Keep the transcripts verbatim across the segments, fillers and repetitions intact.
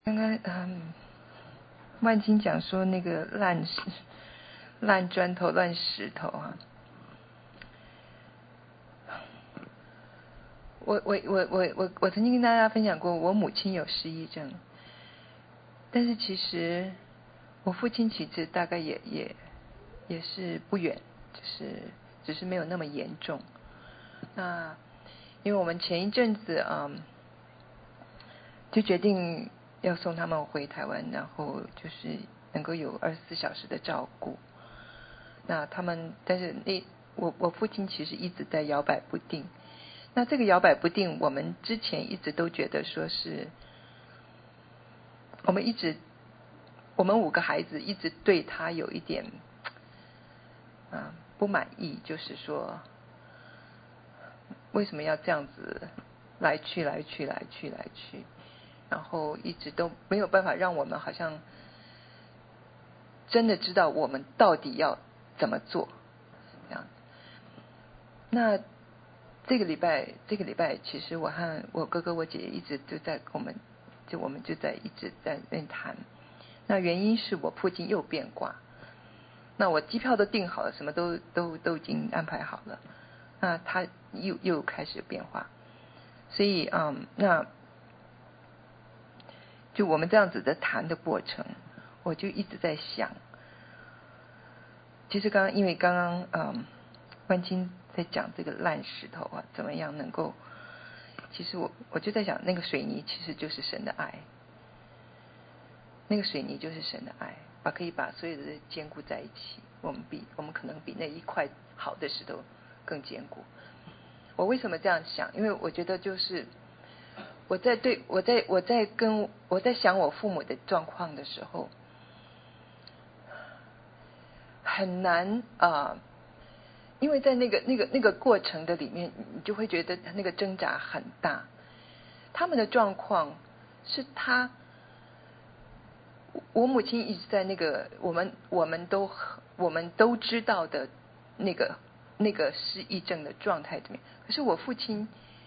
刚刚嗯，万金讲说那个烂石、烂砖头、烂石头啊。我我我我我我曾经跟大家分享过，我母亲有失忆症，但是其实我父亲其实大概也也也是不远，就是只是没有那么严重。那因为我们前一阵子嗯，就决定要送他们回台湾，然后就是能够有二十四小时的照顾。那他们，但是那我我父亲其实一直在摇摆不定。那这个摇摆不定，我们之前一直都觉得说是，我们一直，我们五个孩子一直对他有一点，啊不满意，就是说，为什么要这样子来去来去来去来去，然后一直都没有办法让我们好像真的知道我们到底要怎么做，这样。那这个礼拜，这个礼拜，其实我和我哥哥、我姐姐一直就在跟我们，就我们就在一直在那谈。那原因是我父亲又变卦，那我机票都订好了，什么都都都已经安排好了，那他又又开始变化，所以嗯，那就我们这样子的谈的过程，我就一直在想，其实刚刚因为刚刚嗯，万金在讲这个烂石头啊，怎么样能够？其实我我就在想，那个水泥其实就是神的爱，那个水泥就是神的爱，把可以把所有的坚固在一起。我们比我们可能比那一块好的石头更坚固。我为什么这样想？因为我觉得就是我在对我在我在跟我在想我父母的状况的时候，很难啊。呃因为在那个那个那个过程的里面，你就会觉得那个挣扎很大。他们的状况是他，我母亲一直在那个我们我们都我们都知道的那个那个失忆症的状态里面。可是我父亲，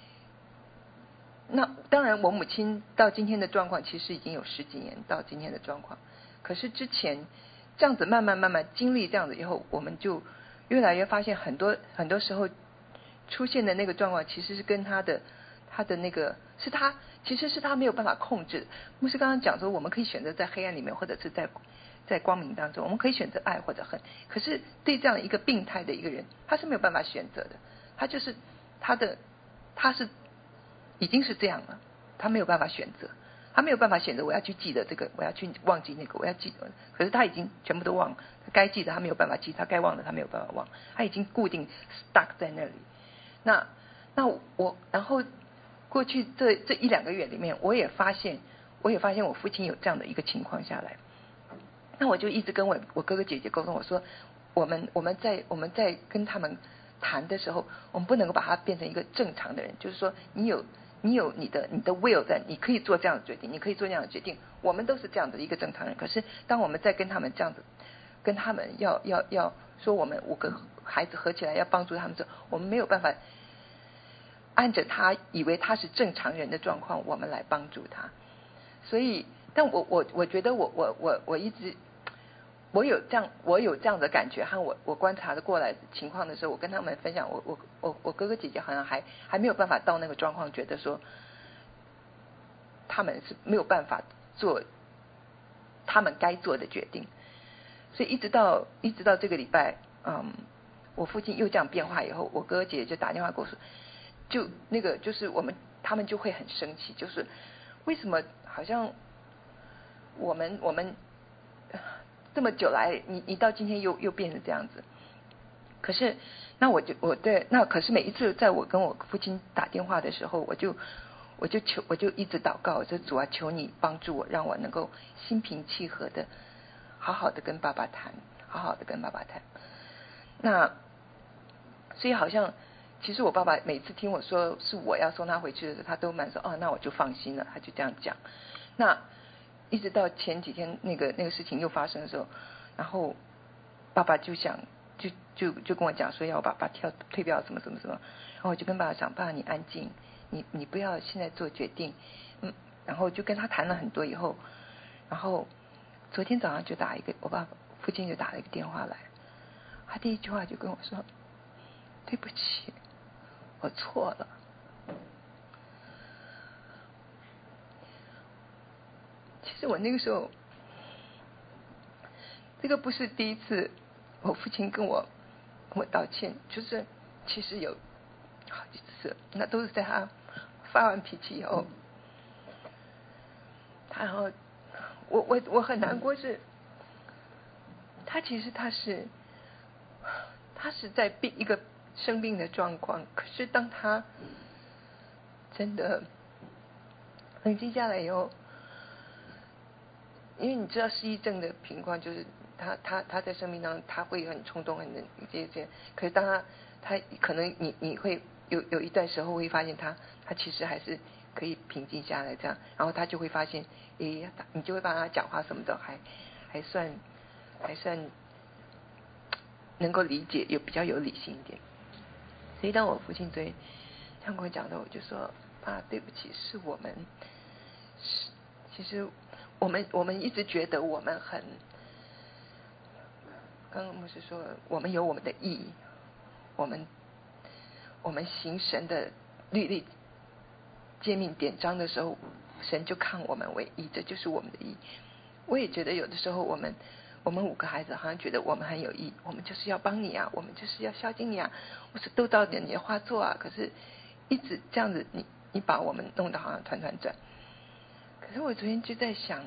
那当然我母亲到今天的状况其实已经有十几年到今天的状况，可是之前这样子慢慢慢慢经历这样子以后，我们就越来越发现很多很多时候出现的那个状况其实是跟他的他的那个是他其实是他没有办法控制。牧师刚刚讲说，我们可以选择在黑暗里面，或者是在在光明当中，我们可以选择爱或者恨。可是对这样一个病态的一个人，他是没有办法选择的，他就是他的他是已经是这样了，他没有办法选择。他没有办法选择我要去记得这个，我要去忘记那个，我要记得。可是他已经全部都忘了，他该记得他没有办法记，他该忘的他没有办法忘，他已经固定 stuck 在那里。那那我然后过去这这一两个月里面，我也发现，我也发现我父亲有这样的一个情况下来。那我就一直跟我我哥哥姐姐沟通，我说我们我们在我们在跟他们谈的时候，我们不能够把他变成一个正常的人，就是说你有。你有你的你的 will 在，你可以做这样的决定，你可以做那样的决定。我们都是这样的一个正常人。可是当我们在跟他们这样子，跟他们要要要说我们五个孩子合起来要帮助他们时，我们没有办法按着他以为他是正常人的状况，我们来帮助他。所以，但我我我觉得我我我我一直。我有这样，我有这样的感觉，和我我观察的过来情况的时候，我跟他们分享，我我我我哥哥姐姐好像还还没有办法到那个状况，觉得说他们是没有办法做他们该做的决定，所以一直到一直到这个礼拜，嗯，我父亲又这样变化以后，我哥哥姐姐就打电话跟我说，就那个就是我们他们就会很生气，就是为什么好像我们我们。这么久来，你你到今天又又变成这样子。可是，那我就我对那可是每一次在我跟我父亲打电话的时候，我就我就求我就一直祷告，我说主啊，求你帮助我，让我能够心平气和的，好好的跟爸爸谈，好好的跟爸爸谈。那所以好像，其实我爸爸每次听我说是我要送他回去的时候，他都蛮说哦，那我就放心了，他就这样讲。那。一直到前几天那个那个事情又发生的时候，然后爸爸就想就就就跟我讲说要我爸爸跳退票什么什么什么，然后我就跟爸爸讲，爸爸你安静，你你不要现在做决定，嗯， 然后就跟他谈了很多以后，然后昨天早上就打一个，我爸爸父亲就打了一个电话来，他第一句话就跟我说：“对不起，我错了。”其实我那个时候，这个不是第一次我父亲跟我跟我道歉，就是其实有好几次，那都是在他发完脾气以后，他然后我我我很难过是，他其实他是他是在病一个生病的状况，可是当他真的冷静下来以后，因为你知道失忆症的情况就是他他他在生命当中他会很冲动很这些，可是当他他可能你你会有有一段时候会发现他他其实还是可以平静下来这样，然后他就会发现诶你就会帮他讲话什么的还还算还算能够理解，有比较有理性一点。所以当我父亲昨天这样跟我讲的，我就说啊对不起，是我们是其实我们我们一直觉得我们很，刚刚牧师说我们有我们的义，我们我们行神的律例诫命典章的时候，神就看我们为义，这就是我们的义。我也觉得有的时候我们我们五个孩子好像觉得我们很有义，我们就是要帮你啊，我们就是要孝敬你啊，我是都照点你的话做啊，可是一直这样子你你把我们弄得好像团团转。可是我昨天就在想，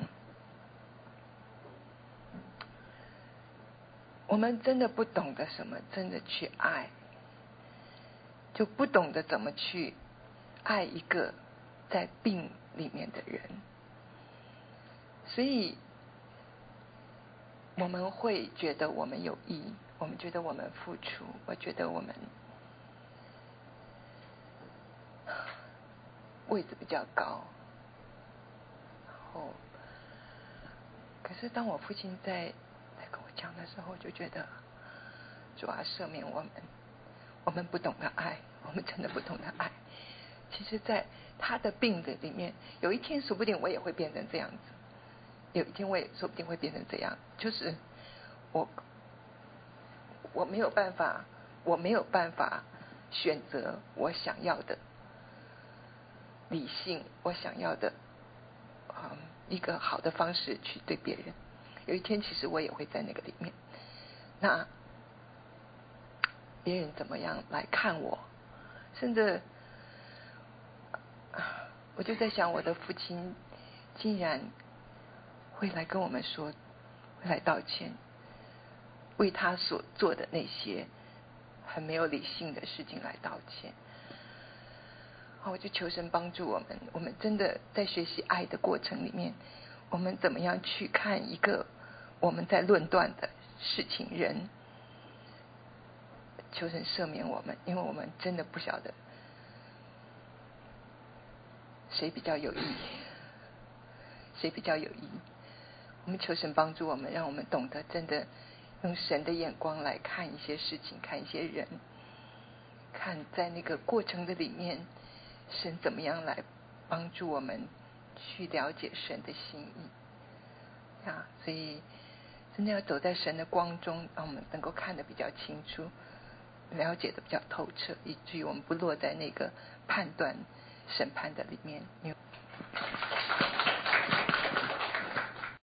我们真的不懂得什么真的去爱，就不懂得怎么去爱一个在病里面的人，所以我们会觉得我们有义，我们觉得我们付出，我觉得我们位置比较高，然后可是当我父亲在在跟我讲的时候，我就觉得主啊赦免我们，我们不懂得爱，我们真的不懂得爱。其实在他的病的里面，有一天说不定我也会变成这样子，有一天我也说不定会变成这样，就是我我没有办法我没有办法选择我想要的理性，我想要的嗯一个好的方式去对别人。有一天其实我也会在那个里面，那别人怎么样来看我，甚至我就在想，我的父亲竟然会来跟我们说，会来道歉，为他所做的那些很没有理性的事情来道歉。好，我就求神帮助我们，我们真的在学习爱的过程里面，我们怎么样去看一个我们在论断的事情人，求神赦免我们，因为我们真的不晓得谁比较有益，谁比较有益。我们求神帮助我们，让我们懂得真的用神的眼光来看一些事情，看一些人，看在那个过程的里面，神怎么样来帮助我们去了解神的心意啊！所以真的要走在神的光中，让我们能够看得比较清楚，了解的比较透彻，以至于我们不落在那个判断审判的里面。